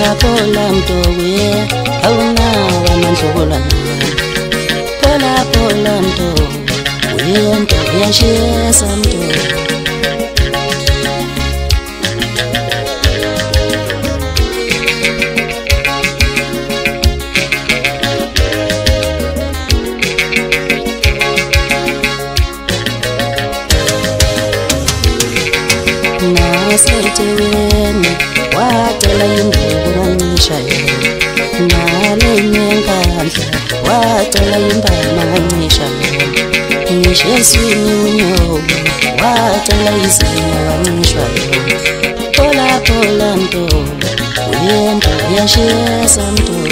Pola mtowe awuna wamandlulana Pola mto uyento yashesa mto Naseteweni watela induku nganishayo Nale nyenkandla watela imbama nganishayo Nisheswini unyobo watela izinga nganishwayo Pola mto uyento yashesa mto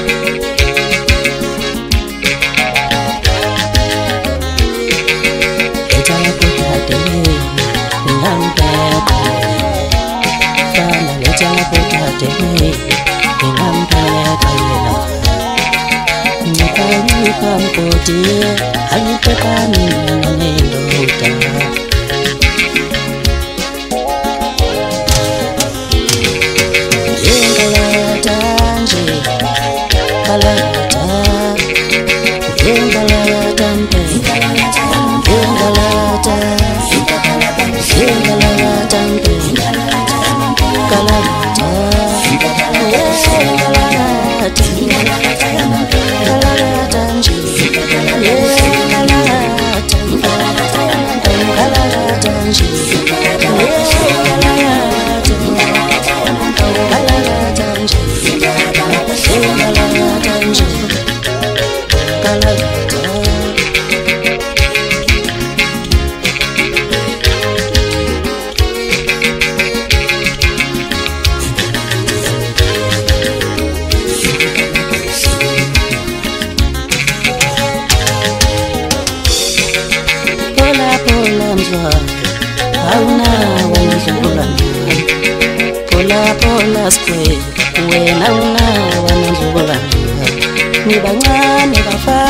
Kampoti alipepani nanendota Yengalata nje kalata Yengalata mpe Yengalata mpe kalata Hauna wanazulana Pola square wena una wanazulana Ni bancane bafana